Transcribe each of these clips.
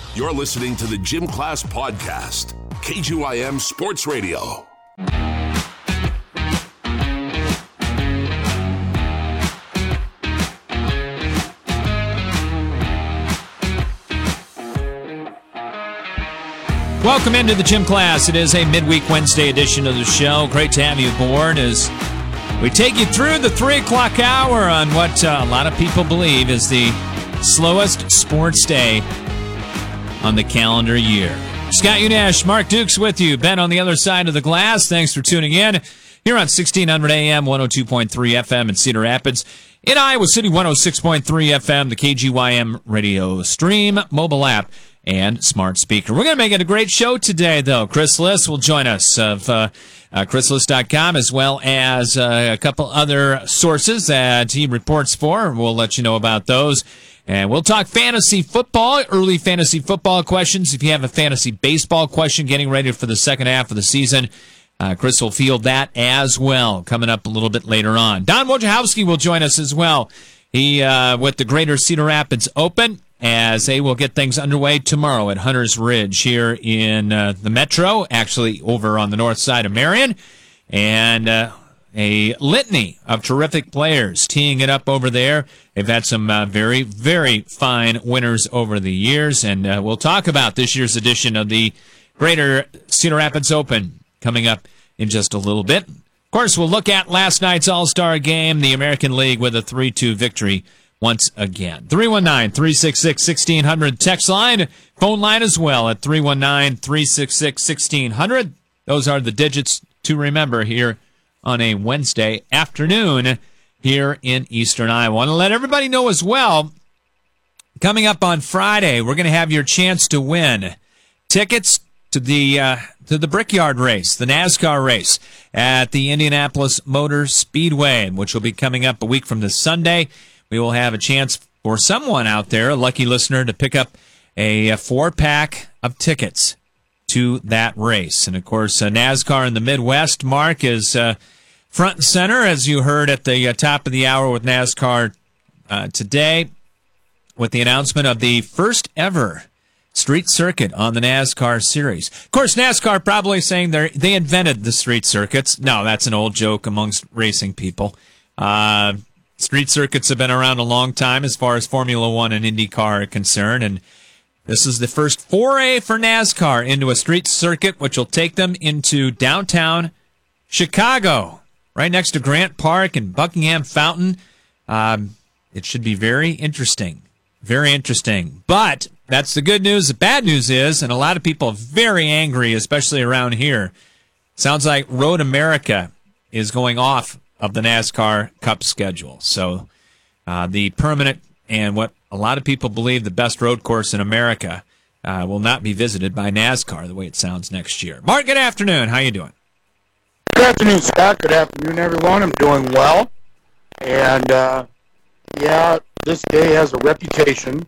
You're listening to the Gym Class Podcast, KGYM Sports Radio. Welcome into the Gym Class. It is a midweek Wednesday edition of the show. Great to have you aboard as we take you through the 3 o'clock hour on what a lot of people believe is the slowest sports day on the calendar year. Scott Unash, Mark Dukes with you. Ben on the other side of the glass. Thanks for tuning in here on 1600 AM, 102.3 FM in Cedar Rapids. In Iowa City, 106.3 FM, the KGYM radio stream, mobile app, and smart speaker. We're going to make it a great show today, though. Chris Liss will join us of chrisliss.com, as well as a couple other sources that he reports for. We'll let you know about those. And we'll talk fantasy football, early fantasy football questions. If you have a fantasy baseball question getting ready for the second half of the season, Chris will field that as well, coming up a little bit later on. Don Wojciechowski will join us as well. He with the Greater Cedar Rapids Open, as they will get things underway tomorrow at Hunter's Ridge here in the Metro, actually over on the north side of Marion. And a litany of terrific players teeing it up over there. They've had some very, very fine winners over the years, and we'll talk about this year's edition of the Greater Cedar Rapids Open coming up in just a little bit. Of course, we'll look at last night's All-Star game, the American League with a 3-2 victory once again. 319-366-1600 text line, phone line as well at 319-366-1600. Those are the digits to remember here on a Wednesday afternoon here in Eastern Iowa. I want to let everybody know as well, coming up on Friday, we're going to have your chance to win tickets to the Brickyard race, the NASCAR race at the Indianapolis Motor Speedway, which will be coming up a week from this Sunday. We will have a chance for someone out there, a lucky listener, to pick up a 4-pack of tickets to that race. And, of course, NASCAR in the Midwest, Mark, is front and center, as you heard at the top of the hour with NASCAR today, with the announcement of the first ever street circuit on the NASCAR series. Of course, NASCAR probably saying they invented the street circuits. No, that's an old joke amongst racing people. Street circuits have been around a long time as far as Formula One and IndyCar are concerned, and this is the first foray for NASCAR into a street circuit, which will take them into downtown Chicago, right next to Grant Park and Buckingham Fountain. It should be very interesting. Very interesting. But that's the good news. The bad news is, and a lot of people are very angry, especially around here, sounds like Road America is going off of the NASCAR Cup schedule. So the permanent and what a lot of people believe the best road course in America will not be visited by NASCAR the way it sounds next year. Mark, good afternoon. How you doing? Good afternoon, Scott. Good afternoon, everyone. I'm doing well. And, this day has a reputation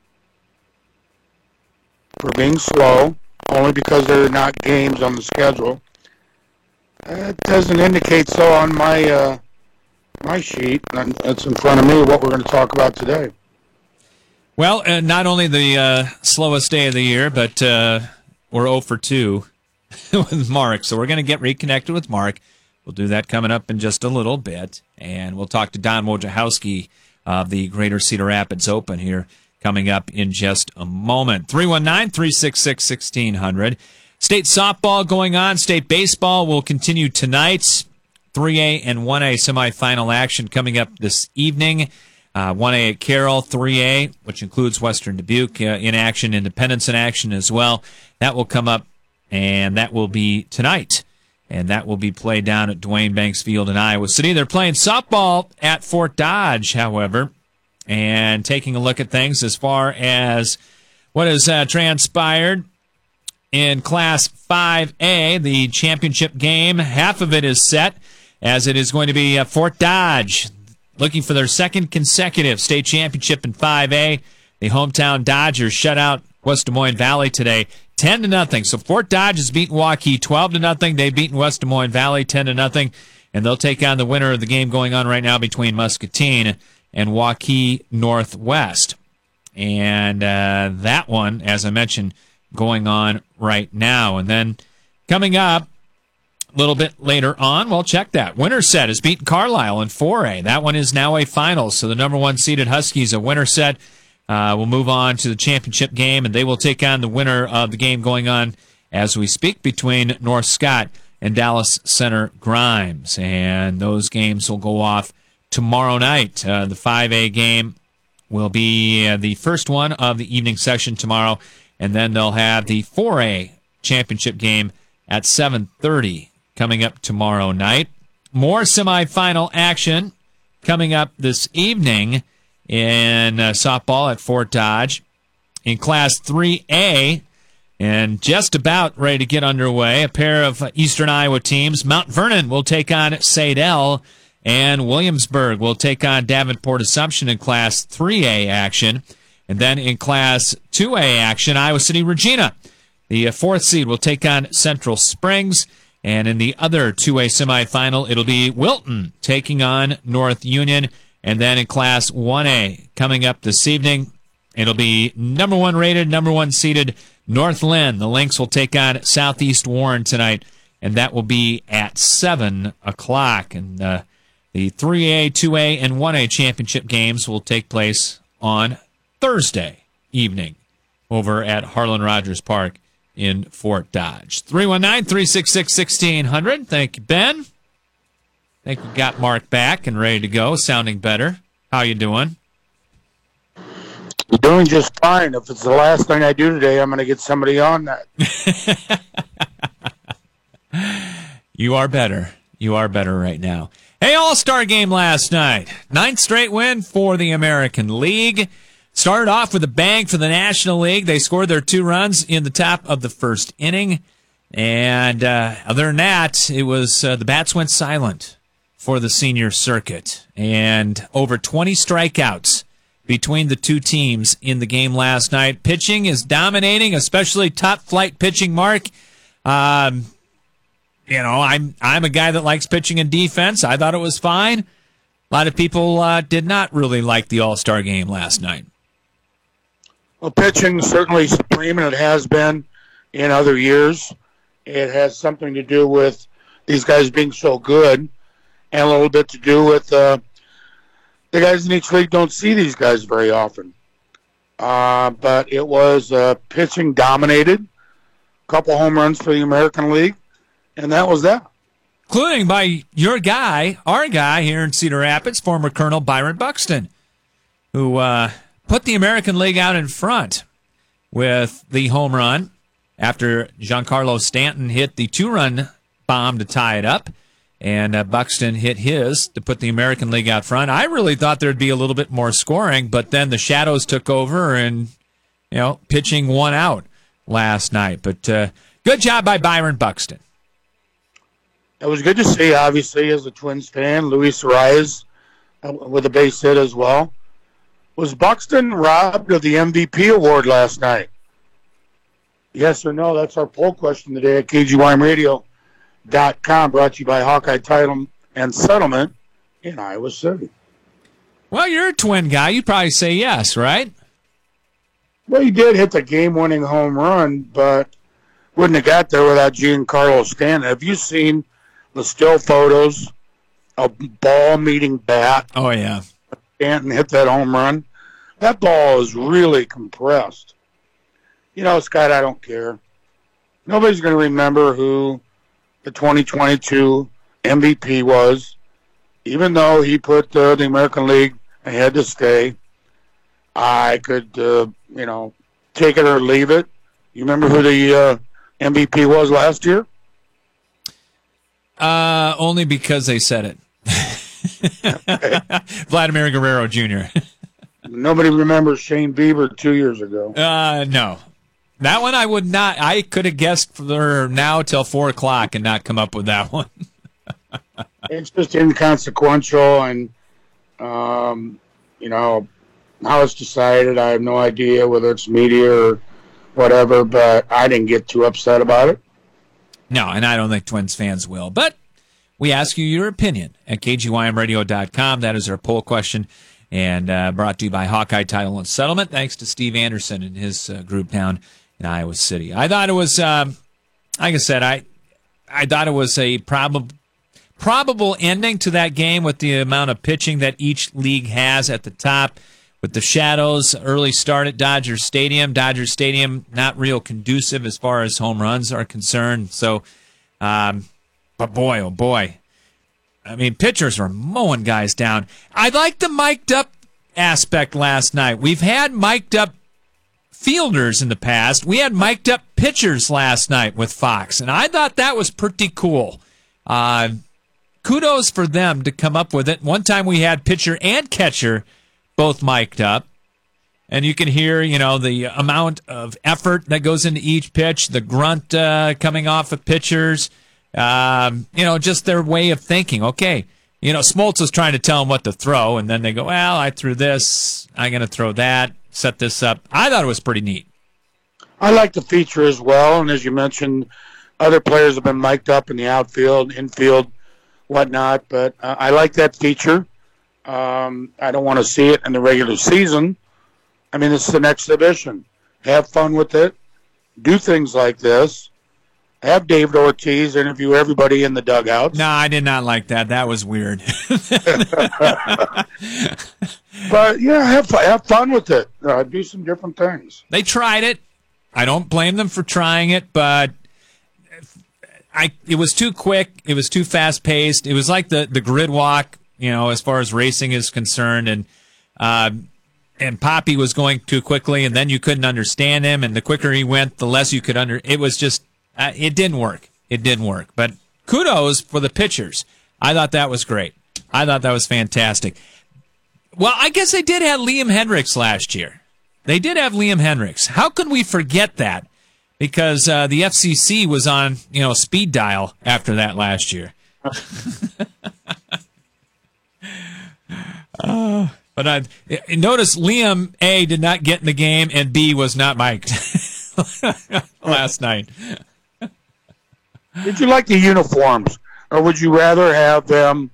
for being slow, only because there are not games on the schedule. It doesn't indicate so on my sheet that's in front of me, what we're going to talk about today. Well, not only the slowest day of the year, but we're 0 for 2 with Mark. So we're going to get reconnected with Mark. We'll do that coming up in just a little bit. And we'll talk to Don Wojciechowski of the Greater Cedar Rapids Open here coming up in just a moment. 319-366-1600. State softball going on. State baseball will continue tonight. 3A and 1A semifinal action coming up this evening. 1A at Carroll, 3A, which includes Western Dubuque in action, Independence in action as well. That will come up, and that will be tonight. And that will be played down at Dwayne Banks Field in Iowa City. They're playing softball at Fort Dodge, however, and taking a look at things as far as what has transpired in Class 5A, the championship game. Half of it is set, as it is going to be Fort Dodge looking for their second consecutive state championship in 5A. The hometown Dodgers shut out West Des Moines Valley today 10-0. So Fort Dodge has beaten Waukee 12-0. They've beaten West Des Moines Valley 10-0. And they'll take on the winner of the game going on right now between Muscatine and Waukee Northwest. And that one, as I mentioned, going on right now. And then coming up a little bit later on, well, check that. Winterset has beaten Carlisle in 4A. That one is now a final. So the number 1 seeded Huskies of Winterset will move on to the championship game, and they will take on the winner of the game going on as we speak between North Scott and Dallas Center Grimes. And those games will go off tomorrow night. The 5A game will be the first one of the evening session tomorrow, and then they'll have the 4A championship game at 7:30 coming up tomorrow night. More semifinal action coming up this evening in softball at Fort Dodge. In Class 3A, and just about ready to get underway, a pair of Eastern Iowa teams. Mount Vernon will take on Sadell, and Williamsburg will take on Davenport Assumption in Class 3A action. And then in Class 2A action, Iowa City Regina, the 4th seed, will take on Central Springs. And in the other 2A semifinal, it'll be Wilton taking on North Union. And then in Class 1A, coming up this evening, it'll be number 1 rated, number 1 seeded North Lynn. The Lynx will take on Southeast Warren tonight, and that will be at 7 o'clock. And the 3A, 2A, and 1A championship games will take place on Thursday evening over at Harlan Rogers Park in Fort Dodge. 319-366-1600. Thank you, Ben. I think we got Mark back and ready to go, sounding better. How you doing? I'm doing just fine. If it's the last thing I do today, I'm going to get somebody on that. You are better. You are better right now. Hey, All-Star game last night. 9th straight win for the American League. Started off with a bang for the National League. They scored their 2 runs in the top of the first inning. And other than that, it was the bats went silent for the senior circuit. And over 20 strikeouts between the two teams in the game last night. Pitching is dominating, especially top-flight pitching, Mark. I'm a guy that likes pitching and defense. I thought it was fine. A lot of people did not really like the All-Star game last night. Well, pitching is certainly supreme, and it has been in other years. It has something to do with these guys being so good, and a little bit to do with the guys in each league don't see these guys very often. But it was pitching dominated. A couple home runs for the American League, and that was that. Including by your guy, our guy here in Cedar Rapids, former Colonel Byron Buxton, who put the American League out in front with the home run after Giancarlo Stanton hit the 2-run bomb to tie it up. And Buxton hit his to put the American League out front. I really thought there'd be a little bit more scoring, but then the Shadows took over and, pitching won out last night. But good job by Byron Buxton. It was good to see, obviously, as a Twins fan. Luis Arias with a base hit as well. Was Buxton robbed of the MVP award last night? Yes or no? That's our poll question today at KGYMradio.com, brought to you by Hawkeye Title and Settlement in Iowa City. Well, you're a Twin guy. You'd probably say yes, right? Well, he did hit the game-winning home run, but wouldn't have got there without Giancarlo Stanton. Have you seen the still photos of ball meeting bat? Oh, yeah. Stanton hit that home run. That ball is really compressed. Scott, I don't care. Nobody's going to remember who the 2022 MVP was, even though he put the American League ahead to stay. I could, take it or leave it. You remember who the MVP was last year? Only because they said it. Vladimir Guerrero Jr. Nobody remembers Shane Bieber 2 years ago. No. That one I would not. I could have guessed for now till 4 o'clock and not come up with that one. It's just inconsequential, and how it's decided, I have no idea whether it's media or whatever, but I didn't get too upset about it. No, and I don't think Twins fans will. But we ask you your opinion at KGYMradio.com. That is our poll question and brought to you by Hawkeye Title and Settlement. Thanks to Steve Anderson and his group down in Iowa City. I thought it was, like I said, I thought it was a probable ending to that game with the amount of pitching that each league has at the top. With the Shadows, early start at Dodger Stadium. Dodger Stadium not real conducive as far as home runs are concerned. So, but boy, oh boy. I mean, pitchers were mowing guys down. I like the mic'd up aspect last night. We've had mic'd up fielders in the past. We had mic'd up pitchers last night with Fox, and I thought that was pretty cool. Kudos for them to come up with it. One time we had pitcher and catcher both mic'd up, and you can hear, the amount of effort that goes into each pitch, the grunt coming off of pitchers, just their way of thinking. Okay, Smoltz was trying to tell them what to throw, and then they go, well, I threw this, I'm going to throw that, set this up. I thought it was pretty neat. I like the feature as well, and as you mentioned, other players have been mic'd up in the outfield, infield, whatnot, but I like that feature. I don't want to see it in the regular season. I mean, this is an exhibition. Have fun with it. Do things like this. Have David Ortiz interview everybody in the dugouts. No, I did not like that. That was weird. But, yeah, have fun with it. Do some different things. They tried it. I don't blame them for trying it, but it was too quick. It was too fast-paced. It was like the grid walk, as far as racing is concerned, and Poppy was going too quickly, and then you couldn't understand him, and the quicker he went, the less you could it was just, it didn't work. It didn't work. But kudos for the pitchers. I thought that was great. I thought that was fantastic. Well, I guess they did have Liam Hendriks last year. They did have Liam Hendriks. How could we forget that? Because the FCC was on, speed dial after that last year. But notice Liam A did not get in the game, and B was not mic'd last night. Did you like the uniforms, or would you rather have them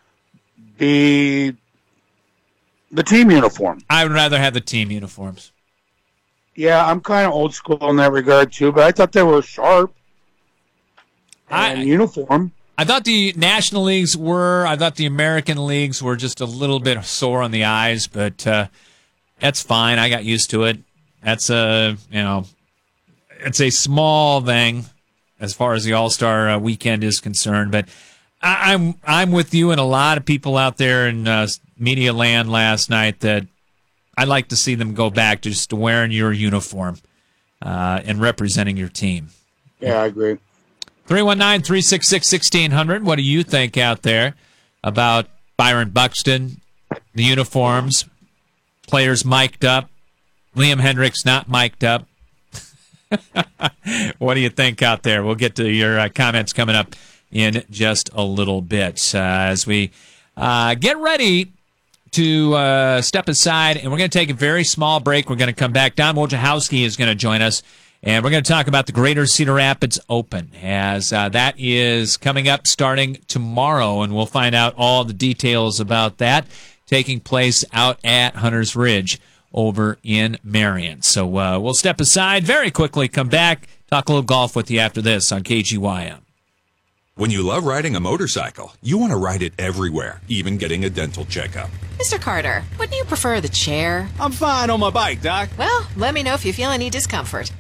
be the team uniform? I would rather have the team uniforms. Yeah, I'm kind of old school in that regard too, but I thought they were sharp and uniform. I thought the National Leagues were. I thought the American Leagues were just a little bit sore on the eyes, but that's fine. I got used to it. That's it's a small thing as far as the All-Star weekend is concerned. But I'm with you and a lot of people out there in media land last night that I'd like to see them go back to just wearing your uniform and representing your team. Yeah, I agree. 319-366-1600. What do you think out there about Byron Buxton, the uniforms, players mic'd up, Liam Hendriks not mic'd up? What do you think out there? We'll get to your comments coming up in just a little bit as we get ready to step aside, and we're going to take a very small break. We're going to come back. Don Wojciechowski is going to join us, and we're going to talk about the Greater Cedar Rapids Open, as that is coming up starting tomorrow, and we'll find out all the details about that taking place out at Hunter's Ridge over in Marion. So we'll step aside very quickly, come back, talk a little golf with you after this on KGYM. When you love riding a motorcycle, you want to ride it everywhere, even getting a dental checkup. Mr. Carter, wouldn't you prefer the chair? I'm fine on my bike, Doc. Well, let me know if you feel any discomfort.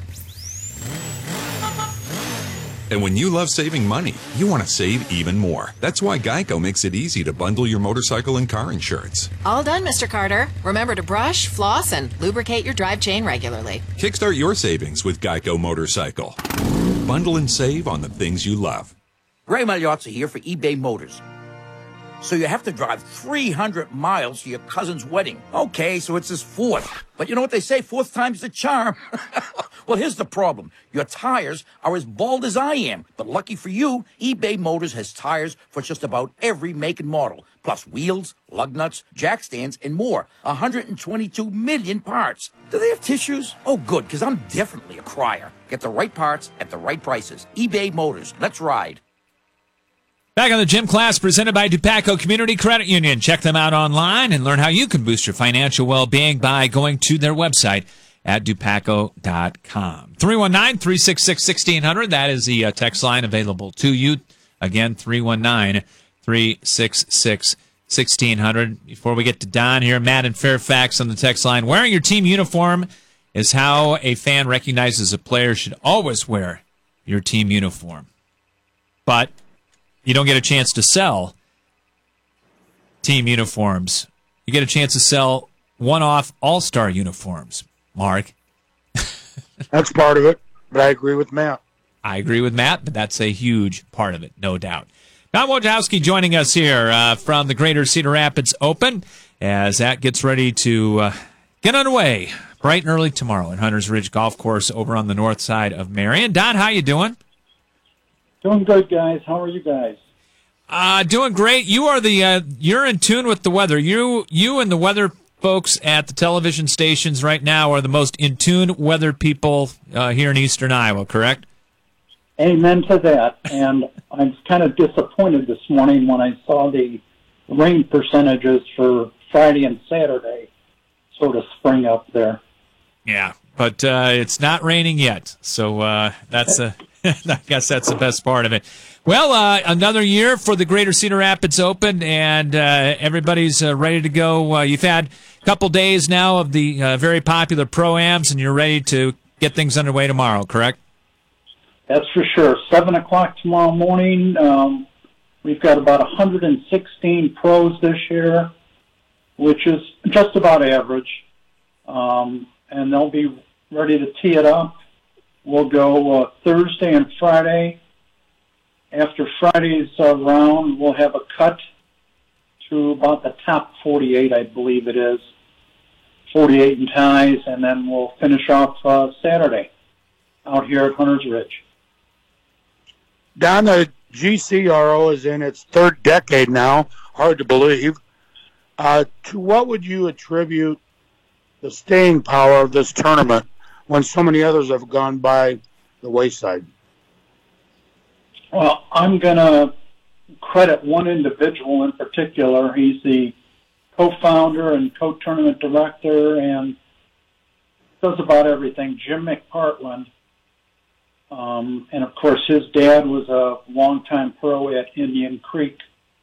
And when you love saving money, you want to save even more. That's why Geico makes it easy to bundle your motorcycle and car insurance. All done, Mr. Carter. Remember to brush, floss, and lubricate your drive chain regularly. Kickstart your savings with Geico Motorcycle. Bundle and save on the things you love. Ray Magliozzi here for eBay Motors. So you have to drive 300 miles to your cousin's wedding. Okay, so it's his fourth. But you know what they say, fourth time's the charm. Well, here's the problem. Your tires are as bald as I am. But lucky for you, eBay Motors has tires for just about every make and model. Plus wheels, lug nuts, jack stands, and more. 122 million parts. Do they have tissues? Oh, good, because I'm definitely a crier. Get the right parts at the right prices. eBay Motors. Let's ride. Back on the gym class presented by Dupaco Community Credit Union. Check them out online and learn how you can boost your financial well-being by going to their website at dupaco.com. 319-366-1600. That is the text line available to you. Again, 319-366-1600. Before we get to Don here, Matt in Fairfax on the text line. Wearing your team uniform is how a fan recognizes a player should always wear your team uniform. But you don't get a chance to sell team uniforms. You get a chance to sell one-off all-star uniforms, Mark. That's part of it, but I agree with Matt. I agree with Matt, but that's a huge part of it, no doubt. Don Wojciechowski joining us here from the Greater Cedar Rapids Open as that gets ready to get underway bright and early tomorrow at Hunters Ridge Golf Course over on the north side of Marion. Don, how you doing? Doing good, guys. How are you guys? Doing great. You are you're in tune with the weather. You and the weather folks at the television stations right now are the most in tune weather people here in Eastern Iowa, correct? Amen to that. And I was kind of disappointed this morning when I saw the rain percentages for Friday and Saturday sort of spring up there. Yeah, but it's not raining yet, so that's I guess that's the best part of it. Well, another year for the Greater Cedar Rapids Open, and everybody's ready to go. You've had a couple days now of the very popular Pro-Ams, and you're ready to get things underway tomorrow, correct? That's for sure. 7 o'clock tomorrow morning. We've got about 116 pros this year, which is just about average. And they'll be ready to tee it up. We'll go Thursday and Friday. After Friday's round, we'll have a cut to about the top 48, I believe it is. 48 in ties, and then we'll finish off Saturday out here at Hunters Ridge. Don, the GCRO is in its third decade now. Hard to believe. To what would you attribute the staying power of this tournament when so many others have gone by the wayside? Well, I'm going to credit one individual in particular. He's the co-founder and co-tournament director and does about everything, Jim McPartland. And, of course, his dad was a longtime pro at Indian Creek.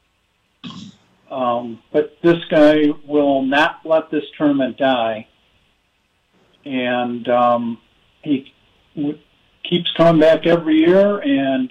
But this guy will not let this tournament die. And he keeps coming back every year and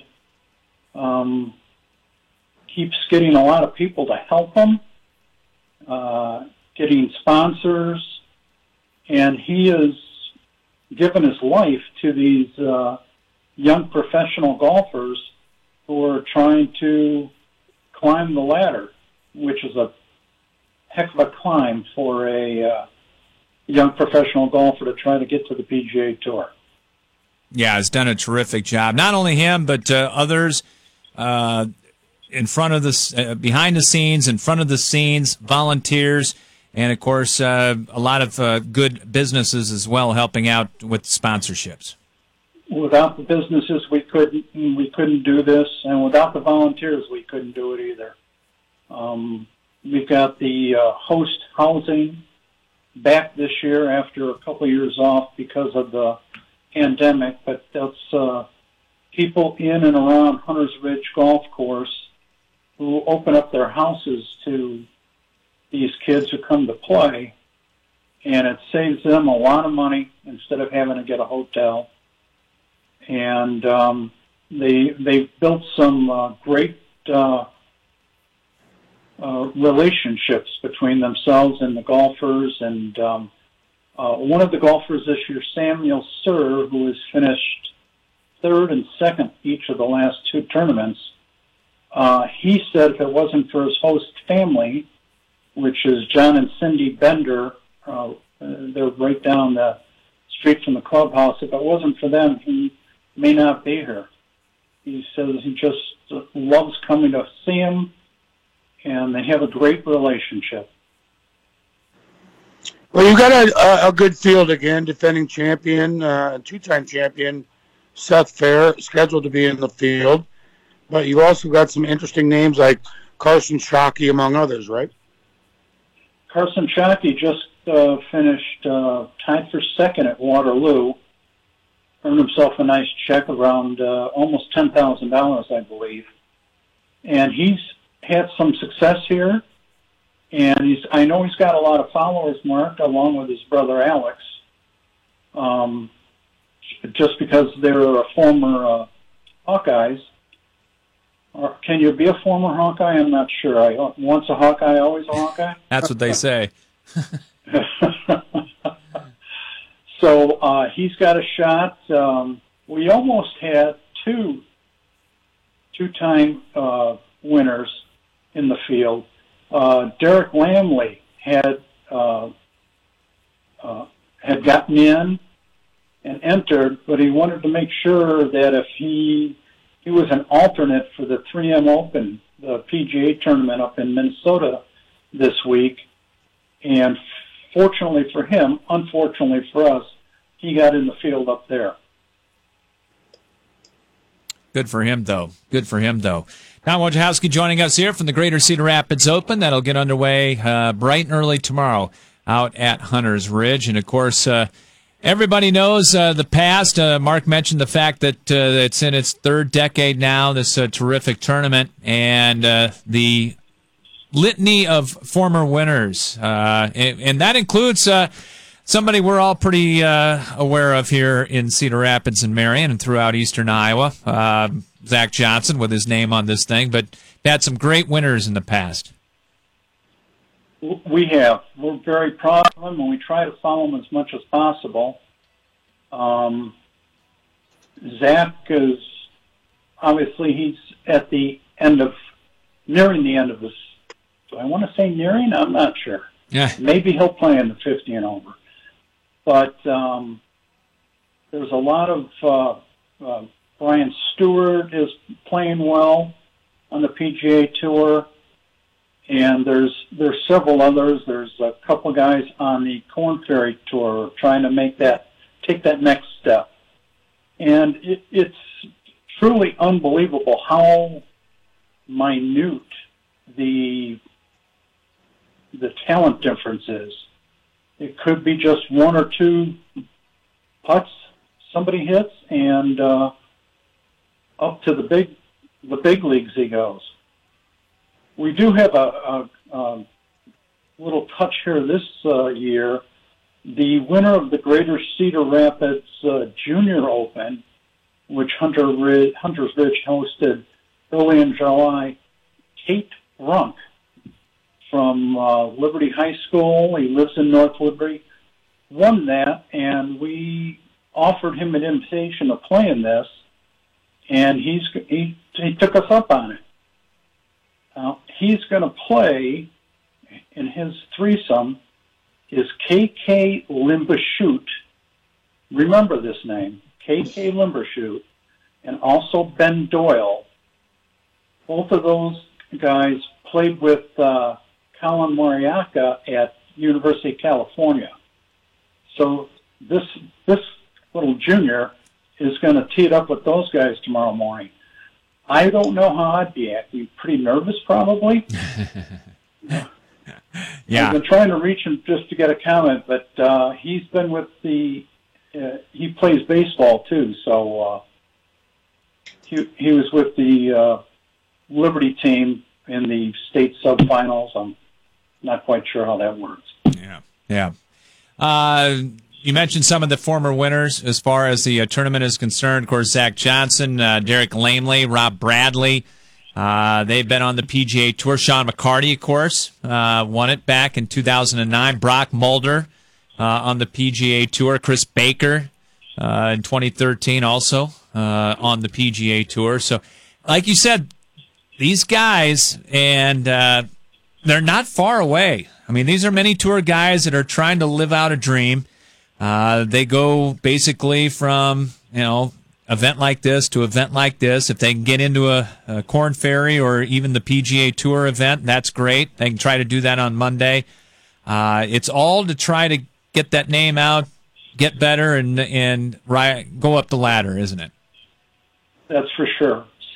keeps getting a lot of people to help him, getting sponsors. And he has given his life to these young professional golfers who are trying to climb the ladder, which is a heck of a climb for a young professional golfer to try to get to the PGA Tour. Yeah, he's done a terrific job. Not only him, but others in front of the, behind the scenes, in front of the scenes, volunteers, and of course a lot of good businesses as well helping out with sponsorships. Without the businesses, we couldn't do this, and without the volunteers, we couldn't do it either. We've got the host housing back this year after a couple of years off because of the pandemic, but that's people in and around Hunters Ridge Golf Course who open up their houses to these kids who come to play, and it saves them a lot of money instead of having to get a hotel. And they've built some great relationships between themselves and the golfers. And one of the golfers this year, Samuel Sir, who has finished third and second each of the last two tournaments, he said if it wasn't for his host family, which is John and Cindy Bender, they're right down the street from the clubhouse, if it wasn't for them, he may not be here. He says he just loves coming to see him, and they have a great relationship. Well, you got a good field again, defending champion, two-time champion Seth Fair, scheduled to be in the field. But you also got some interesting names like Carson Shockey, among others, right? Carson Shockey just finished tied for second at Waterloo. Earned himself a nice check around almost $10,000, I believe. And he's had some success here. And I know he's got a lot of followers, Mark, along with his brother Alex. Just because they're former Hawkeyes. Or can you be a former Hawkeye? I'm not sure. Once a Hawkeye, always a Hawkeye? That's what they say. So he's got a shot. We almost had two-time winners in the field. Derek Lamley had gotten in and entered, but he wanted to make sure that if he was an alternate for the 3M Open, the PGA tournament up in Minnesota this week. And fortunately for him, unfortunately for us, he got in the field up there. Good for him, though. Good for him, though. Tom Wojciechowski joining us here from the Greater Cedar Rapids Open. That'll get underway bright and early tomorrow out at Hunter's Ridge. And, of course, everybody knows the past. Mark mentioned the fact that it's in its third decade now, this terrific tournament, and the litany of former winners. And that includes somebody we're all pretty aware of here in Cedar Rapids and Marion and throughout eastern Iowa, Zach Johnson with his name on this thing, but had some great winners in the past. We have. We're very proud of them, and we try to follow them as much as possible. Zach is, obviously, he's at the end of, nearing the end of his, do I want to say nearing? I'm not sure. Yeah. Maybe he'll play in the 50 and over. But there's a lot of, Brian Stewart is playing well on the PGA Tour. And there's several others. There's a couple guys on the Korn Ferry Tour trying to take that next step. And it's truly unbelievable how minute the talent difference is. It could be just one or two putts somebody hits, and up to the big leagues he goes. We do have a little touch here this year. The winner of the Greater Cedar Rapids Junior Open, which Hunter's Ridge hosted early in July, Kate Brunk from Liberty High School. He lives in North Liberty. Won that, and we offered him an invitation to play in this, and he took us up on it. He's going to play in his threesome is KK Limbershoot. Remember this name, KK Limbershoot, and also Ben Doyle. Both of those guys played with Colin Moriaka at University of California. So this little junior is going to tee it up with those guys tomorrow morning. I don't know how I'd be acting. Pretty nervous, probably. Yeah. I've been trying to reach him just to get a comment, but he's been with he plays baseball too, so he was with the Liberty team in the state subfinals. I'm not quite sure how that works. Yeah. You mentioned some of the former winners as far as the tournament is concerned. Of course, Zach Johnson, Derek Lamley, Rob Bradley. They've been on the PGA Tour. Sean McCarty, of course, won it back in 2009. Brock Mulder on the PGA Tour. Chris Baker in 2013 also on the PGA Tour. So, like you said, these guys, and they're not far away. I mean, these are many tour guys that are trying to live out a dream. They go basically from, event like this to event like this. If they can get into a Korn Ferry or even the PGA Tour event, that's great. They can try to do that on Monday. It's all to try to get that name out, get better, and go up the ladder, isn't it? That's for sure.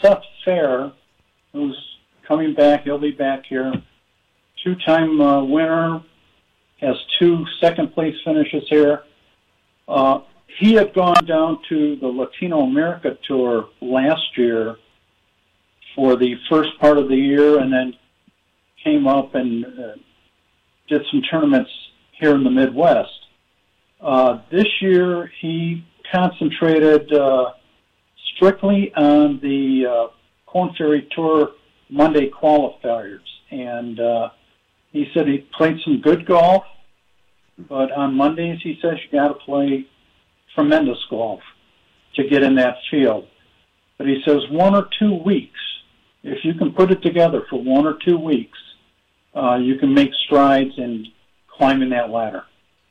Seth Fair, who's coming back. He'll be back here. Two-time winner, has 2 second-place finishes here. He had gone down to the Latino America Tour last year for the first part of the year, and then came up and did some tournaments here in the Midwest. This year, he concentrated strictly on the Korn Ferry Tour Monday qualifiers, and he said he played some good golf, but on Mondays he says you got to play tremendous golf to get in that field. But he says 1 or 2 weeks, if you can put it together for 1 or 2 weeks, you can make strides in climbing that ladder.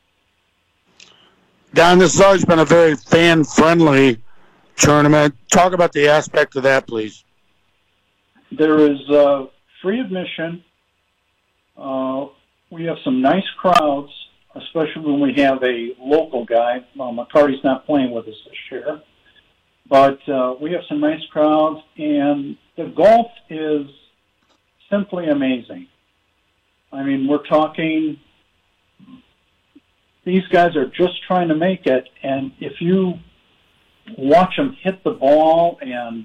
Don, this has always been a very fan-friendly tournament. Talk about the aspect of that, please. There is free admission. We have some nice crowds, especially when we have a local guy. McCarty's not playing with us this year. But we have some nice crowds, and the golf is simply amazing. I mean, we're talking, these guys are just trying to make it, and if you watch them hit the ball and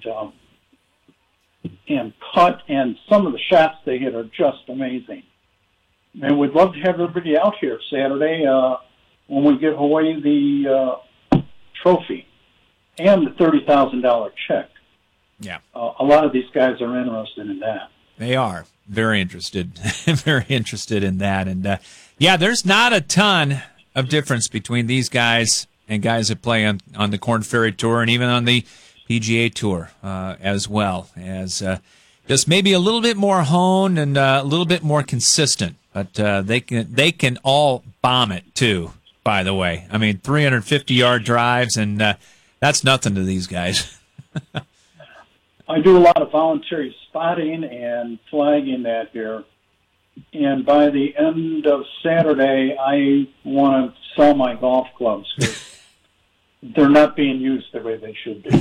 putt, and some of the shots they hit are just amazing. And we'd love to have everybody out here Saturday when we give away the trophy and the $30,000 check. Yeah. A lot of these guys are interested in that. They are very interested, very interested in that. And, yeah, there's not a ton of difference between these guys and guys that play on the Korn Ferry Tour and even on the PGA Tour as well, as just maybe a little bit more honed and a little bit more consistent. But they can all bomb it, too, by the way. I mean, 350-yard drives, and that's nothing to these guys. I do a lot of voluntary spotting and flagging that here. And by the end of Saturday, I want to sell my golf clubs because they're not being used the way they should be.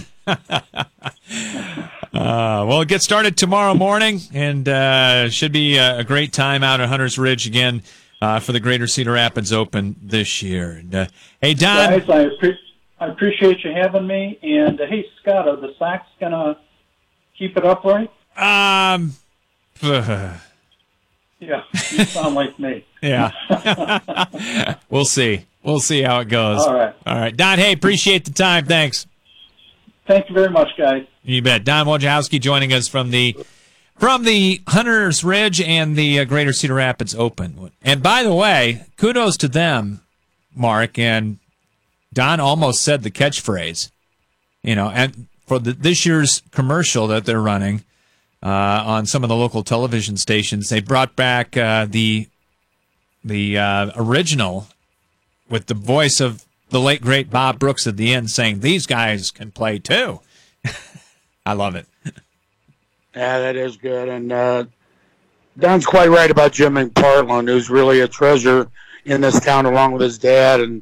Well, it gets started tomorrow morning, and should be a great time out at Hunter's Ridge again for the Greater Cedar Rapids Open this year. And, hey, Don. Guys, I appreciate you having me. And, hey, Scott, are the Sox going to keep it upright? Yeah, you sound like me. Yeah. We'll see. We'll see how it goes. All right. Don, hey, appreciate the time. Thanks. Thank you very much, guys. You bet. Don Wojciechowski joining us from the Hunter's Ridge and the Greater Cedar Rapids Open. And by the way, kudos to them, Mark. And Don almost said the catchphrase, and for this year's commercial that they're running on some of the local television stations, they brought back the original with the voice of the late, great Bob Brooks at the end saying, "These guys can play too." I love it. Yeah, that is good. And Don's quite right about Jim McPartland, who's really a treasure in this town along with his dad. And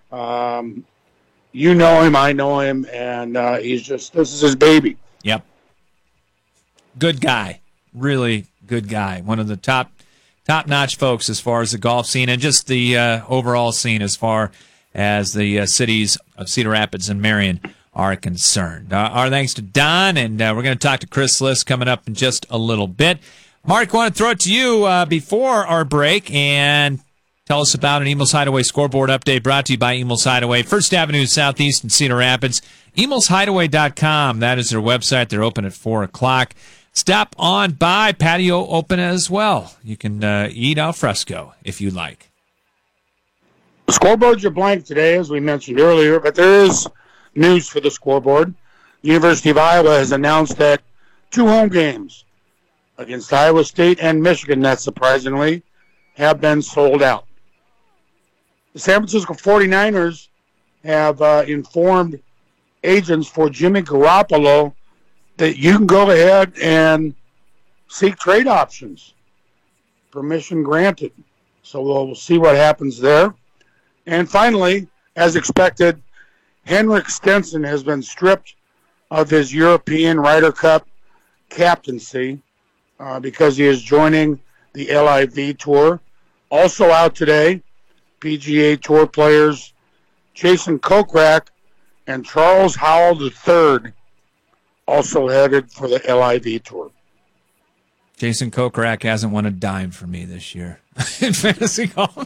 you know him, I know him, and this is his baby. Yep. Good guy. Really good guy. One of the top-notch folks as far as the golf scene and just the overall scene as far as the cities of Cedar Rapids and Marion are concerned. Our thanks to Don, and we're going to talk to Chris Liss coming up in just a little bit. Mark, I want to throw it to you before our break and tell us about an Emil's Hideaway scoreboard update brought to you by Emil's Hideaway, 1st Avenue Southeast in Cedar Rapids. EmilsHideaway.com, that is their website. They're open at 4 o'clock. Stop on by, patio open as well. You can eat al fresco if you like. Scoreboards are blank today, as we mentioned earlier, but there is news for the scoreboard. The University of Iowa has announced that 2 home games against Iowa State and Michigan, not surprisingly, have been sold out. The San Francisco 49ers have informed agents for Jimmy Garoppolo that you can go ahead and seek trade options. Permission granted. So we'll see what happens there. And finally, as expected, Henrik Stenson has been stripped of his European Ryder Cup captaincy because he is joining the LIV Tour. Also out today, PGA Tour players Jason Kokrak and Charles Howell III also headed for the LIV Tour. Jason Kokrak hasn't won a dime for me this year in fantasy golf.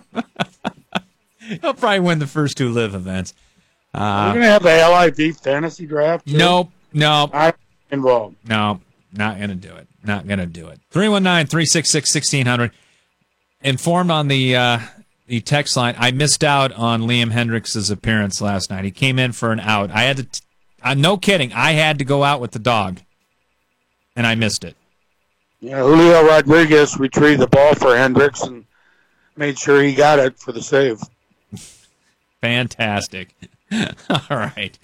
He'll probably win the first two live events. We're going to have the LIV fantasy draft? Too? Nope. I'm involved. No, not going to do it. Not going to do it. 319-366-1600. Informed on the text line, I missed out on Liam Hendricks' appearance last night. He came in for an out. I had to, no kidding, I had to go out with the dog, and I missed it. Yeah, Julio Rodriguez retrieved the ball for Hendricks and made sure he got it for the save. Fantastic. All right.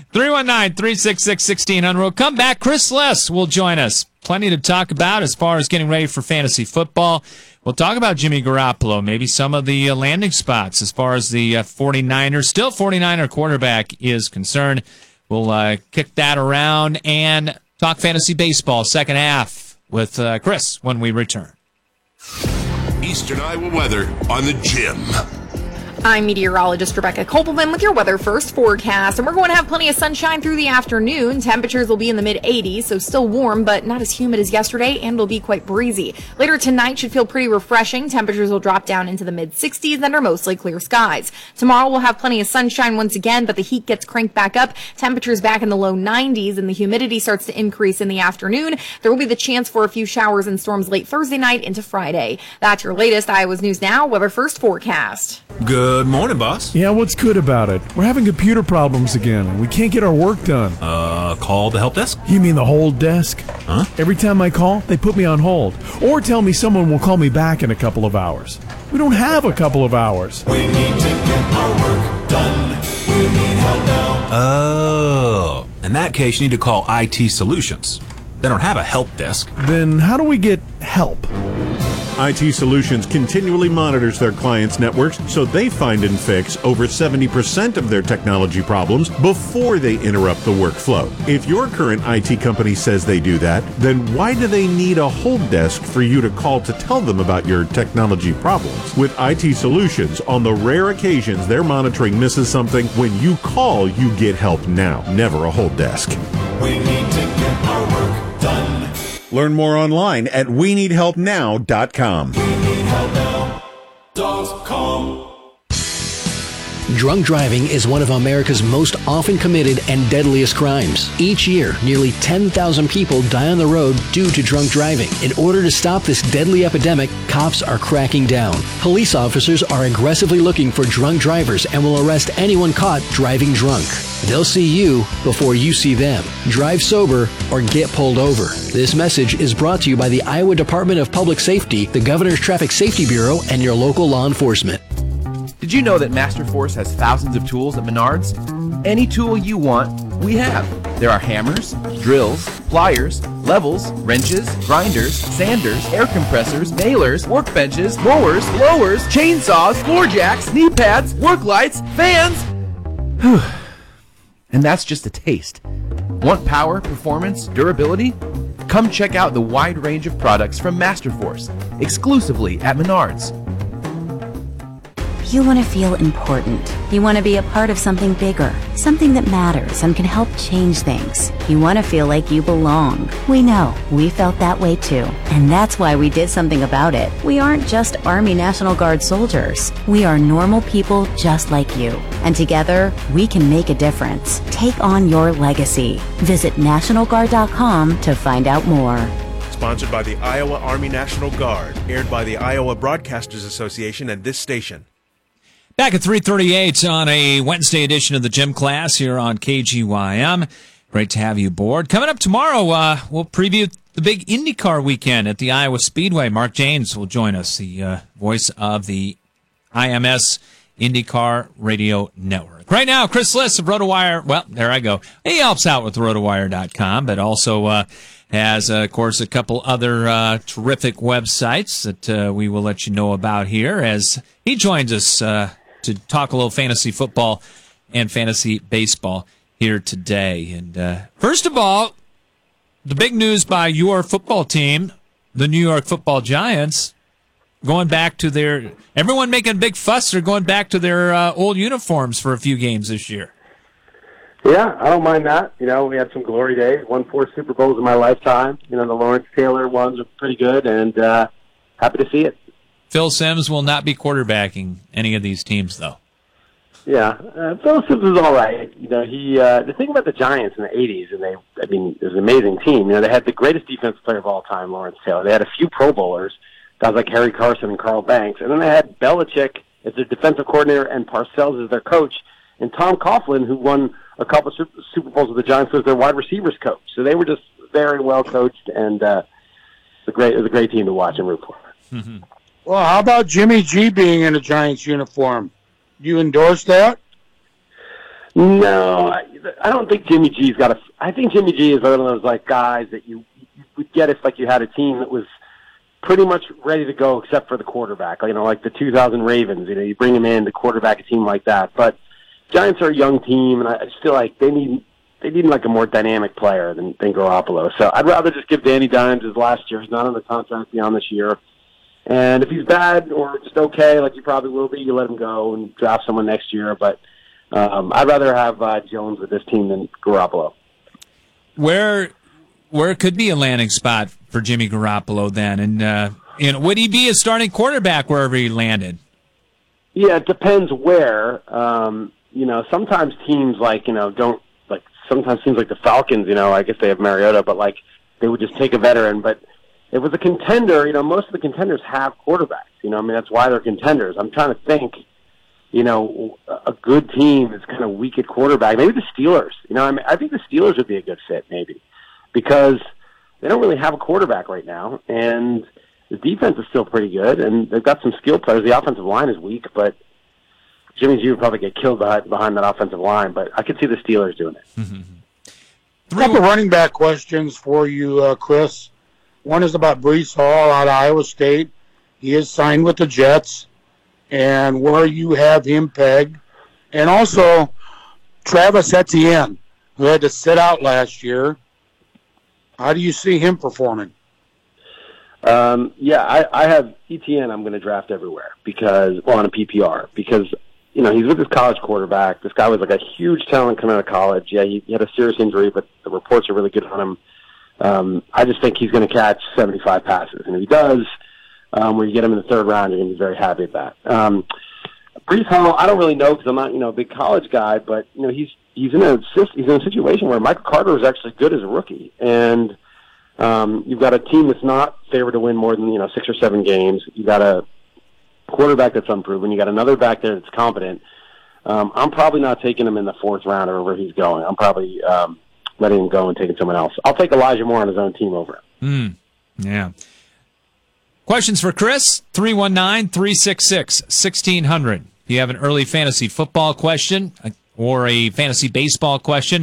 319-366-1600. We'll come back. Chris Less will join us. Plenty to talk about as far as getting ready for fantasy football. We'll talk about Jimmy Garoppolo, maybe some of the landing spots as far as the 49ers, still 49er quarterback is concerned. We'll kick that around and talk fantasy baseball second half with Chris when we return. Eastern Iowa weather on the Gym. I'm meteorologist Rebecca Kopelman with your weather first forecast, and we're going to have plenty of sunshine through the afternoon. Temperatures will be in the mid-80s, so still warm, but not as humid as yesterday, and it'll be quite breezy. Later tonight should feel pretty refreshing. Temperatures will drop down into the mid-60s under mostly clear skies. Tomorrow we'll have plenty of sunshine once again, but the heat gets cranked back up. Temperatures back in the low 90s, and the humidity starts to increase in the afternoon. There will be the chance for a few showers and storms late Thursday night into Friday. That's your latest Iowa's News Now weather first forecast. Good morning, boss. Yeah, what's good about it? We're having computer problems again, and we can't get our work done. Call the help desk? You mean the whole desk? Huh? Every time I call, they put me on hold, or tell me someone will call me back in a couple of hours. We don't have a couple of hours. We need to get our work done. We need help now. Oh, in that case, you need to call IT Solutions. They don't have a help desk. Then how do we get help? IT Solutions continually monitors their clients' networks so they find and fix over 70% of their technology problems before they interrupt the workflow. If your current IT company says they do that, then why do they need a hold desk for you to call to tell them about your technology problems? With IT Solutions, on the rare occasions their monitoring misses something, when you call, you get help now, never a hold desk. We need to get our work done. Learn more online at weneedhelpnow.com. WeNeedHelpNow.com. Drunk driving is one of America's most often committed and deadliest crimes. Each year, nearly 10,000 people die on the road due to drunk driving. In order to stop this deadly epidemic, cops are cracking down. Police officers are aggressively looking for drunk drivers and will arrest anyone caught driving drunk. They'll see you before you see them. Drive sober or get pulled over. This message is brought to you by the Iowa Department of Public Safety, the Governor's Traffic Safety Bureau, and your local law enforcement. Did you know that Masterforce has thousands of tools at Menards? Any tool you want, we have. There are hammers, drills, pliers, levels, wrenches, grinders, sanders, air compressors, nailers, workbenches, mowers, blowers, chainsaws, floor jacks, knee pads, work lights, fans. Whew. And that's just a taste. Want power, performance, durability? Come check out the wide range of products from Masterforce, exclusively at Menards. You want to feel important. You want to be a part of something bigger, something that matters and can help change things. You want to feel like you belong. We know. We felt that way too. And that's why we did something about it. We aren't just Army National Guard soldiers. We are normal people just like you. And together, we can make a difference. Take on your legacy. Visit NationalGuard.com to find out more. Sponsored by the Iowa Army National Guard. Aired by the Iowa Broadcasters Association and this station. Back at 3:38 on a Wednesday edition of the Gym Class here on KGYM. Great to have you aboard. Coming up tomorrow, we'll preview the big IndyCar weekend at the Iowa Speedway. Mark Janes will join us, the voice of the IMS IndyCar Radio Network. Right now, Chris Liss of RotoWire. Well, there I go. He helps out with RotoWire.com, but also has, of course, a couple other terrific websites that we will let you know about here as he joins us to talk a little fantasy football and fantasy baseball here today. And first of all, the big news by your football team, the New York Football Giants, going back to their – everyone making a big fuss. They're going back to their old uniforms for a few games this year. Yeah, I don't mind that. You know, we had some glory days. Won 4 Super Bowls in my lifetime. You know, the Lawrence Taylor ones are pretty good, and happy to see it. Phil Simms will not be quarterbacking any of these teams, though. Yeah, Phil Simms is all right. You know, he the thing about the Giants in the 80s, and it was an amazing team. You know, they had the greatest defensive player of all time, Lawrence Taylor. They had a few Pro Bowlers, guys like Harry Carson and Carl Banks, and then they had Belichick as their defensive coordinator and Parcells as their coach, and Tom Coughlin, who won a couple of Super Bowls with the Giants, was their wide receivers coach. So they were just very well coached, and it was a great team to watch and root for. Mm-hmm. Well, how about Jimmy G being in a Giants uniform? Do you endorse that? No, I don't think Jimmy G's got a. I think Jimmy G is one of those like guys that you would get if like you had a team that was pretty much ready to go except for the quarterback. You know, like the 2000 Ravens. You know, you bring him in to quarterback a team like that. But Giants are a young team, and I just feel like they need like a more dynamic player than Garoppolo. So I'd rather just give Danny Dimes his last year. He's not on the contract beyond this year. And if he's bad or just okay, like he probably will be, you let him go and draft someone next year. But I'd rather have Jones with this team than Garoppolo. Where could be a landing spot for Jimmy Garoppolo then? And would he be a starting quarterback wherever he landed? Yeah, it depends where. You know, sometimes teams don't like. Sometimes teams like the Falcons. You know, I guess they have Mariota, but like they would just take a veteran. But if it was a contender, you know, most of the contenders have quarterbacks. You know, I mean that's why they're contenders. I'm trying to think. You know, a good team is kind of weak at quarterback. Maybe the Steelers. You know, I think the Steelers would be a good fit, maybe, because they don't really have a quarterback right now, and the defense is still pretty good, and they've got some skill players. The offensive line is weak, but Jimmy G would probably get killed behind that offensive line. But I could see the Steelers doing it. Mm-hmm. A couple running back questions for you, Chris. One is about Breece Hall out of Iowa State. He is signed with the Jets, and where you have him pegged. And also, Travis Etienne, who had to sit out last year. How do you see him performing? Yeah, I have Etienne I'm going to draft everywhere on a PPR because, you know, he's with his college quarterback. This guy was like a huge talent coming out of college. Yeah, he had a serious injury, but the reports are really good on him. I just think he's going to catch 75 passes. And if he does, when you get him in the third round, you're going to be very happy at that. Breece Hall, I don't really know because I'm not, you know, a big college guy, but, you know, he's in a situation where Michael Carter was actually good as a rookie. And you've got a team that's not favored to win more than, you know, 6 or 7 games. You've got a quarterback that's unproven. You got another back there that's competent. I'm probably not taking him in the 4th round or where he's going. I'm probably letting him go and taking someone else. I'll take Elijah Moore on his own team over him. Yeah. Questions for Chris? 319-366-1600. If you have an early fantasy football question or a fantasy baseball question,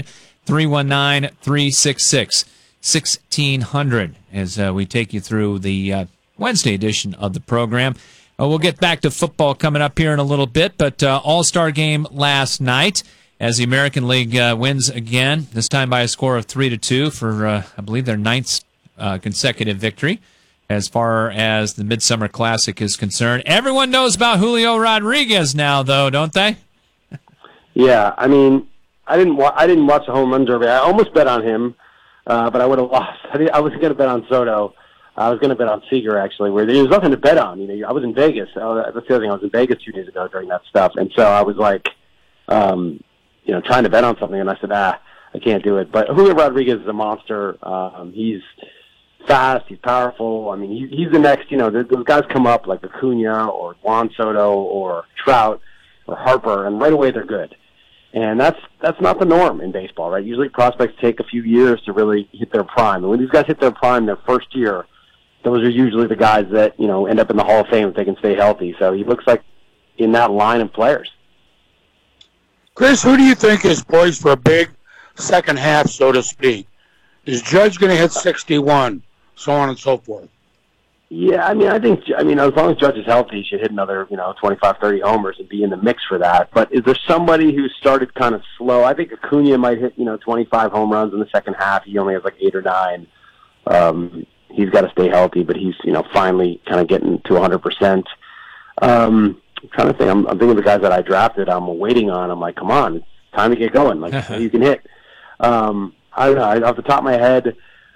319-366-1600 as we take you through the Wednesday edition of the program. We'll get back to football coming up here in a little bit, but All-Star game last night as the American League wins again, this time by a score of 3-2 for, I believe, their 9th consecutive victory as far as the Midsummer Classic is concerned. Everyone knows about Julio Rodriguez now, though, don't they? Yeah, I mean, I didn't watch the home run derby. I almost bet on him, but I would have lost. I was going to bet on Soto. I was going to bet on Seager, actually, where there was nothing to bet on. You know, I was in Vegas. That's the other thing. I was in Vegas 2 days ago during that stuff, and so I was like, you know, trying to bet on something, and I said, I can't do it. But Julio Rodriguez is a monster. He's fast. He's powerful. I mean, he's the next. You know, those guys come up like Acuna or Juan Soto or Trout or Harper, and right away they're good. And that's not the norm in baseball, right? Usually prospects take a few years to really hit their prime. And when these guys hit their prime their first year, those are usually the guys that, you know, end up in the Hall of Fame if they can stay healthy. So he looks like in that line of players. Chris, who do you think is poised for a big second half, so to speak? Is Judge going to hit 61, so on and so forth? Yeah, I think as long as Judge is healthy, he should hit another 25, 30 homers and be in the mix for that. But is there somebody who started kind of slow? I think Acuna might hit 25 home runs in the second half. He only has like 8 or 9. He's got to stay healthy, but he's finally kind of getting to 100%. I'm trying to think. I'm thinking of the guys that I drafted. I'm waiting on. I'm like, come on, it's time to get going. Like you can hit. I don't know. Off the top of my head.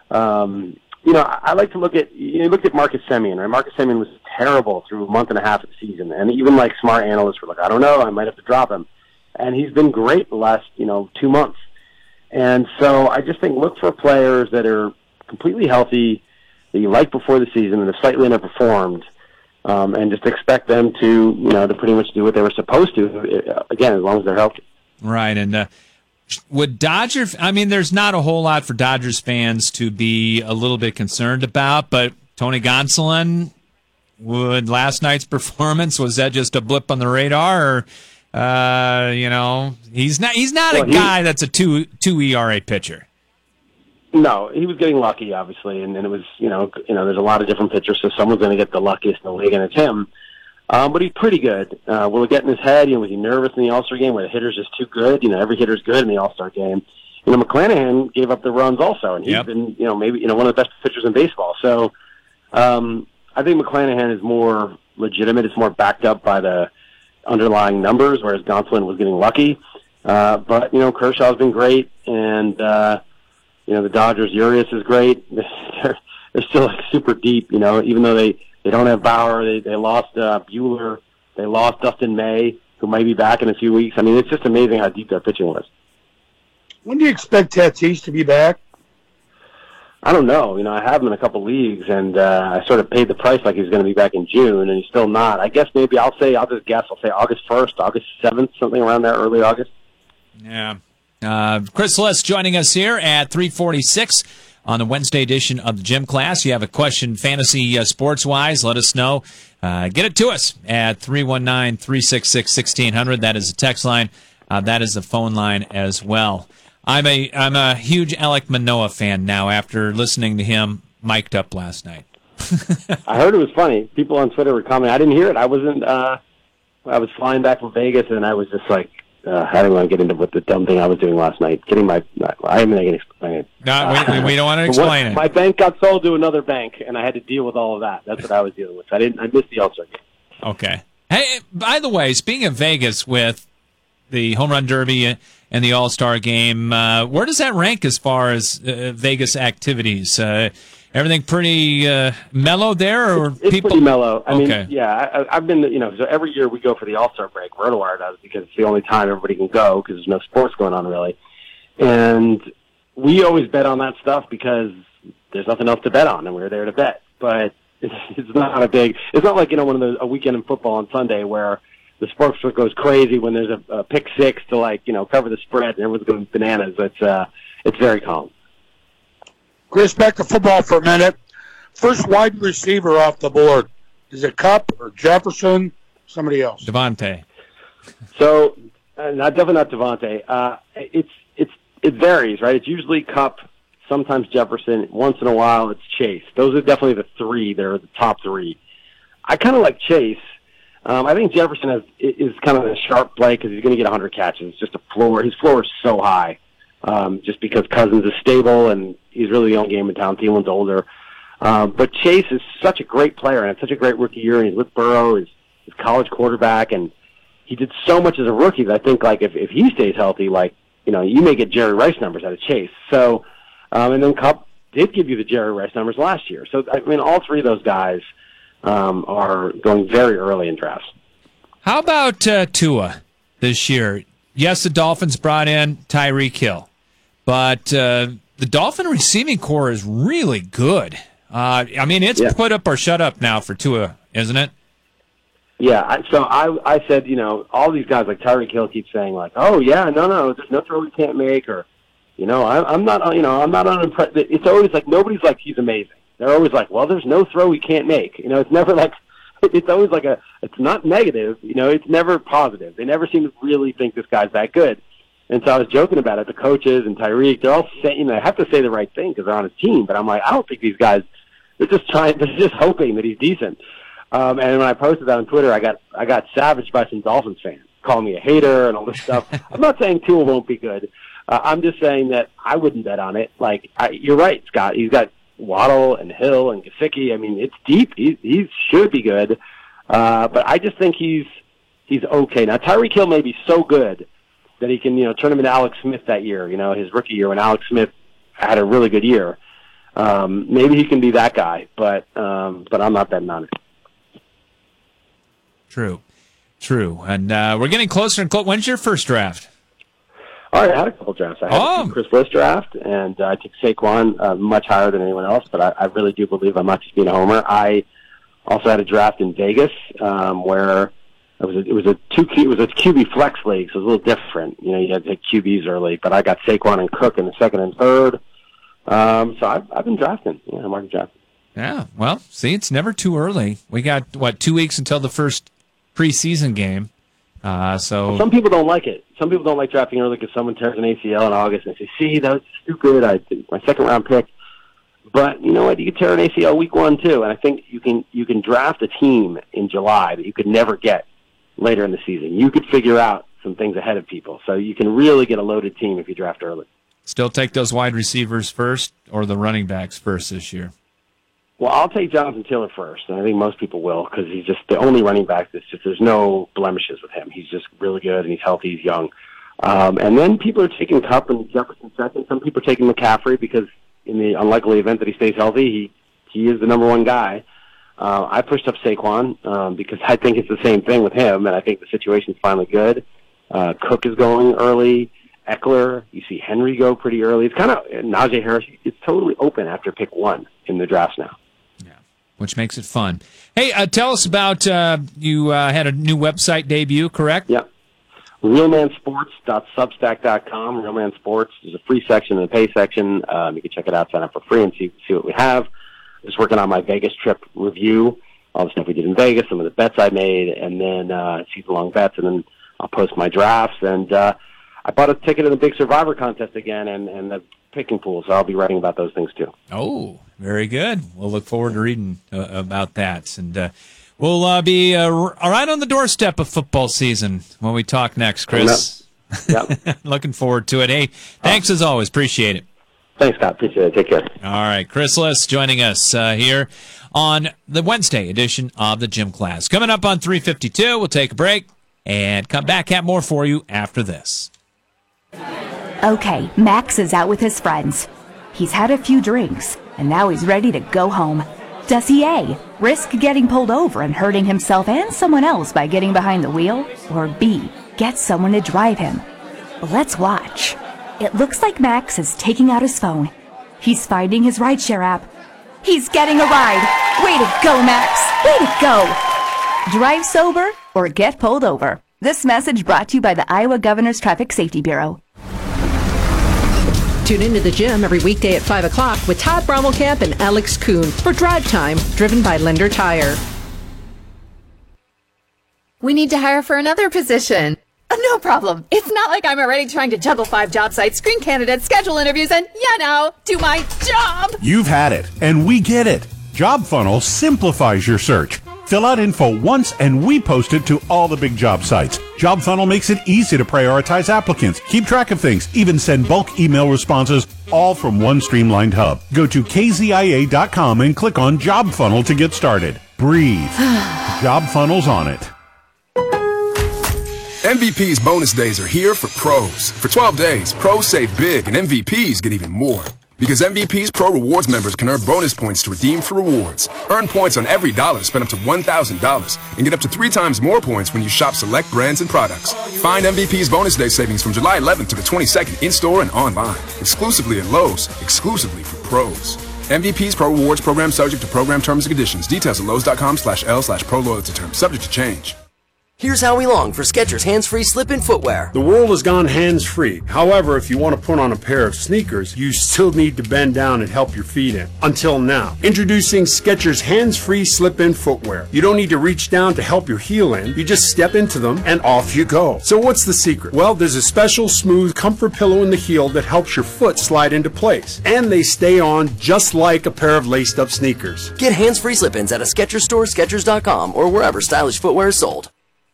I like to look at, looked at Marcus Semien, right? Marcus Semien was terrible through a month and a half of the season. And even like smart analysts were like, I don't know, I might have to drop him. And he's been great the last, 2 months. And so I just think look for players that are completely healthy, that you like before the season and have slightly underperformed, and just expect them to, to pretty much do what they were supposed to, again, as long as they're healthy. Right. And, would there's not a whole lot for Dodgers fans to be a little bit concerned about, but Tony Gonsolin, would last night's performance, was that just a blip on the radar, or, he's not a guy that's a 2 ERA pitcher. No, he was getting lucky, obviously, and it was, there's a lot of different pitchers, so someone's going to get the luckiest in the league, and it's him. But he's pretty good. Will it get in his head? Was he nervous in the All-Star game where the hitter's just too good? Every hitter's good in the All-Star game. McClanahan gave up the runs also, and he's been, maybe, one of the best pitchers in baseball. So I think McClanahan is more legitimate. It's more backed up by the underlying numbers, whereas Gonsolin was getting lucky. But Kershaw's been great, and, the Dodgers, Urias is great. They're still like super deep, even though they don't have Bauer. They lost Buehler. They lost Dustin May, who might be back in a few weeks. It's just amazing how deep their pitching was. When do you expect Tatis to be back? I don't know. I have him in a couple leagues, and I sort of paid the price like he's going to be back in June, and he's still not. I guess maybe I'll say August 1st, August 7th, something around there, early August. Yeah. Chris Liss joining us here at 3:46. On the Wednesday edition of the Gym Class. You have a question fantasy sports-wise, let us know. Get it to us at 319-366-1600. That is the text line. That is the phone line as well. I'm a huge Alek Manoah fan now after listening to him mic'd up last night. I heard it was funny. People on Twitter were commenting. I didn't hear it. I was flying back from Vegas, and I was just like, I don't want to get into what the dumb thing I was doing last night. I am not going to explain it. No, we don't want to explain it. My bank got sold to another bank, and I had to deal with all of that. That's what I was dealing with. I missed the All-Star game. Okay. Hey, by the way, speaking of Vegas with the Home Run Derby and the All-Star game, where does that rank as far as Vegas activities? Everything pretty mellow there, or it's people? Pretty mellow. I mean, okay. Yeah, I've been, so every year we go for the All-Star break. RotoWire does, because it's the only time everybody can go because there's no sports going on really. And we always bet on that stuff because there's nothing else to bet on, and we're there to bet. But it's not it's not like one of those a weekend in football on Sunday where the sportsbook goes crazy when there's a pick six to cover the spread and everyone's going bananas. It's very calm. Chris, back to football for a minute. First wide receiver off the board. Is it Kupp or Jefferson? Somebody else? Devontae. So, definitely not Devontae. It varies, right? It's usually Kupp, sometimes Jefferson. Once in a while, it's Chase. Those are definitely the three. They're the top three. I kind of like Chase. I think Jefferson is kind of a sharp play because he's going to get 100 catches. It's just a floor. His floor is so high. Just because Cousins is stable and he's really the only game in town. Thielen's older. But Chase is such a great player and had such a great rookie year, and he's with Burrow, his college quarterback, and he did so much as a rookie that I think if he stays healthy, you may get Jerry Rice numbers out of Chase. So, and then Kupp did give you the Jerry Rice numbers last year. So, all three of those guys are going very early in drafts. How about Tua this year? Yes, the Dolphins brought in Tyreek Hill, but the Dolphin receiving core is really good. It's put up or shut up now for Tua, isn't it? Yeah, I said, all these guys like Tyreek Hill keep saying oh yeah, no, there's no throw he can't make, or, I'm not unimpressed. It's always nobody's he's amazing. They're always well, there's no throw he can't make. It's never it's always it's not negative, it's never positive. They never seem to really think this guy's that good. And so I was joking about it. The coaches and Tyreek, they're all saying, they have to say the right thing because they're on his team. But I'm I don't think these guys They're just hoping that he's decent. And when I posted that on Twitter, I got savaged by some Dolphins fans, calling me a hater and all this stuff. I'm not saying Tua won't be good. I'm just saying that I wouldn't bet on it. You're right, Scott. He's got Waddle and Hill and Gesicki. I mean, it's deep. He should be good. But I just think he's okay. Now, Tyreek Hill may be so good that he can, turn him into Alex Smith that year, his rookie year when Alex Smith had a really good year. Maybe he can be that guy, but I'm not betting on it. True. And we're getting closer and closer. When's your first draft? All right, I had a couple drafts. I had a Chris Bliss draft, and I took Saquon much higher than anyone else, but I really do believe I'm not just being a homer. I also had a draft in Vegas where it was a QB flex league, so it was a little different. You had to take QBs early, but I got Saquon and Cook in the second and third. So I've been drafting. Yeah, I'm already drafting. Yeah, well, see, it's never too early. We got, 2 weeks until the first preseason game. So some people don't like it. Some people don't like drafting early because someone tears an ACL in August and they say, see, that was stupid. I did my second round pick. But you know what? You can tear an ACL week 1 too. And I think you can draft a team in July that you could never get later in the season. You could figure out some things ahead of people. So you can really get a loaded team if you draft early. Still take those wide receivers first or the running backs first this year? Well, I'll take Jonathan Taylor first, and I think most people will because he's just the only running back there's no blemishes with him. He's just really good, and he's healthy, he's young. And then people are taking Kupp and Jefferson second. Some people are taking McCaffrey because in the unlikely event that he stays healthy, he is the number one guy. I pushed up Saquon because I think it's the same thing with him, and I think the situation's finally good. Cook is going early. Eckler, you see Henry go pretty early. It's kind of Najee Harris. It's totally open after pick 1 in the drafts now. Which makes it fun. Hey, tell us about, you had a new website debut, correct? Yep. RealManSports.substack.com. Realman Sports. There's a free section and a pay section. You can check it out, sign up for free, and see what we have. Just working on my Vegas trip review, all the stuff we did in Vegas, some of the bets I made, and then season-long bets, and then I'll post my drafts. And I bought a ticket in the big Survivor contest again, and the picking pool, so I'll be writing about those things too. Oh, very good. We'll look forward to reading about that. And we'll be right on the doorstep of football season when we talk next, Chris. Yep. Looking forward to it. Hey, thanks as always. Appreciate it. Thanks, Scott. Appreciate it. Take care. All right. Chris Liss joining us here on the Wednesday edition of the Gym Class. Coming up on 3:52, we'll take a break and come back, have more for you after this. Okay, Max is out with his friends. He's had a few drinks, and now he's ready to go home. Does he A, risk getting pulled over and hurting himself and someone else by getting behind the wheel? Or B, get someone to drive him? Let's watch. It looks like Max is taking out his phone. He's finding his rideshare app. He's getting a ride. Way to go, Max. Way to go. Drive sober or get pulled over. This message brought to you by the Iowa Governor's Traffic Safety Bureau. Tune into the gym every weekday at 5 o'clock with Todd Brommelkamp and Alex Kuhn for Drive Time, driven by Lender Tire. We need to hire for another position. No problem. It's not like I'm already trying to juggle 5 job sites, screen candidates, schedule interviews, and, do my job. You've had it, and we get it. JobFunnel simplifies your search. Fill out info once, and we post it to all the big job sites. JobFunnel makes it easy to prioritize applicants, keep track of things, even send bulk email responses, all from one streamlined hub. Go to kzia.com and click on JobFunnel to get started. Breathe. JobFunnel's on it. MVP's bonus days are here for pros. For 12 days, pros save big, and MVPs get even more. Because MVP's Pro Rewards members can earn bonus points to redeem for rewards. Earn points on every dollar spent up to $1,000 and get up to 3 times more points when you shop select brands and products. Find MVP's bonus day savings from July 11th to the 22nd in-store and online. Exclusively at Lowe's. Exclusively for pros. MVP's Pro Rewards program subject to program terms and conditions. Details at Lowe's.com/L/Pro Loyalty terms. Subject to change. Here's Howie Long for Skechers hands-free slip-in footwear. The world has gone hands-free. However, if you want to put on a pair of sneakers, you still need to bend down and help your feet in. Until now. Introducing Skechers hands-free slip-in footwear. You don't need to reach down to help your heel in. You just step into them and off you go. So what's the secret? Well, there's a special smooth comfort pillow in the heel that helps your foot slide into place. And they stay on just like a pair of laced-up sneakers. Get hands-free slip-ins at a Skechers store, Skechers.com, or wherever stylish footwear is sold.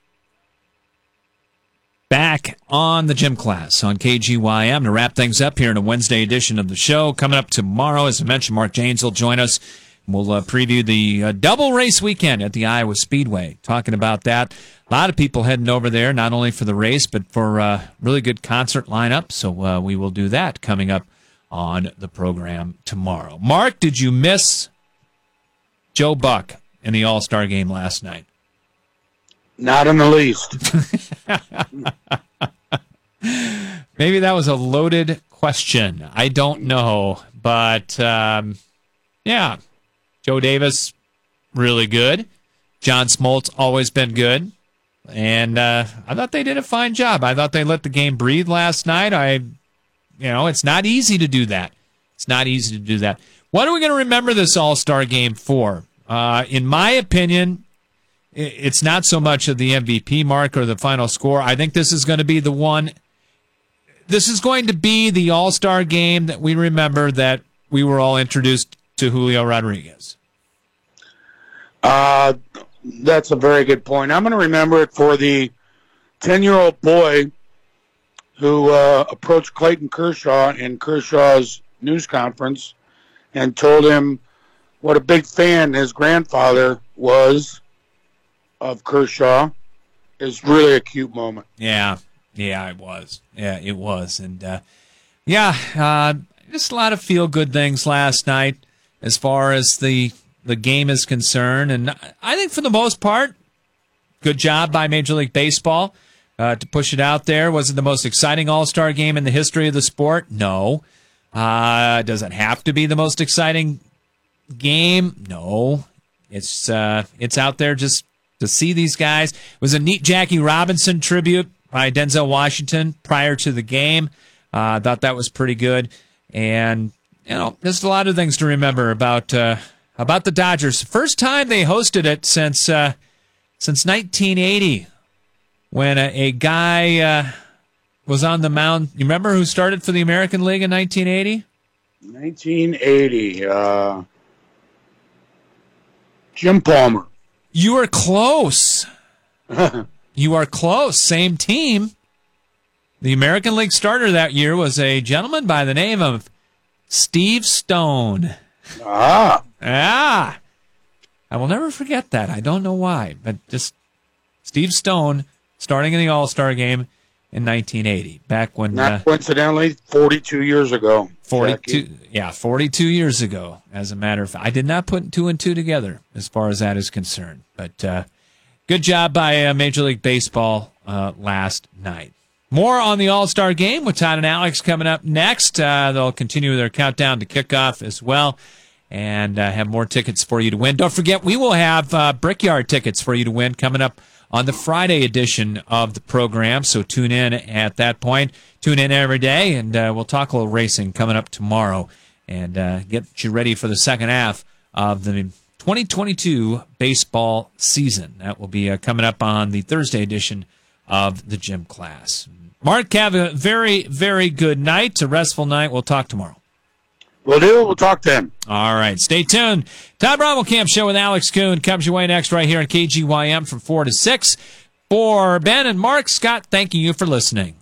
Back on the Gym Class on KGYM to wrap things up here in a Wednesday edition of the show. Coming up tomorrow, as I mentioned, Mark Janes will join us. We'll preview the double race weekend at the Iowa Speedway. Talking about that. A lot of people heading over there, not only for the race, but for a really good concert lineup. So we will do that coming up on the program tomorrow. Mark, did you miss Joe Buck in the All-Star game last night? Not in the least. Maybe that was a loaded question. I don't know. But, yeah, Joe Davis, really good. John Smoltz, always been good. And I thought they did a fine job. I thought they let the game breathe last night. It's not easy to do that. It's not easy to do that. What are we going to remember this All-Star game for? In my opinion, it's not so much of the MVP mark or the final score. I think this is going to be the one. This is going to be the All-Star game that we remember that we were all introduced to Julio Rodriguez. That's a very good point. I'm going to remember it for the 10-year-old boy who approached Clayton Kershaw in Kershaw's news conference and told him what a big fan his grandfather was of Kershaw. Is really a cute moment. Yeah, it was. Yeah, it was. And, just a lot of feel-good things last night as far as the game is concerned. And I think for the most part, good job by Major League Baseball to push it out there. Was it the most exciting All-Star game in the history of the sport? No. Does it have to be the most exciting game? No. It's out there just to see these guys. It was a neat Jackie Robinson tribute by Denzel Washington prior to the game. I thought that was pretty good. And, just a lot of things to remember about the Dodgers. First time they hosted it since 1980 when a guy was on the mound. You remember who started for the American League in 1980? 1980. Jim Palmer. You are close. You are close. Same team. The American League starter that year was a gentleman by the name of Steve Stone. Ah. I will never forget that. I don't know why, but just Steve Stone starting in the All-Star game in 1980. Back when, not coincidentally, 42 years ago. 42 years ago, as a matter of fact. I did not put two and two together as far as that is concerned. But good job by Major League Baseball last night. More on the All-Star game with Todd and Alex coming up next. They'll continue their countdown to kickoff as well and have more tickets for you to win. Don't forget, we will have Brickyard tickets for you to win coming up on the Friday edition of the program, so tune in at that point. Tune in every day, and we'll talk a little racing coming up tomorrow and get you ready for the second half of the 2022 baseball season. That will be coming up on the Thursday edition of the Gym Class. Mark, have a very, very good night, a restful night. We'll talk tomorrow. Will do. We'll talk then. All right. Stay tuned. Todd Brommelkamp Show with Alex Kuhn comes your way next right here on KGYM from 4 to 6. For Ben and Mark, Scott, thanking you for listening.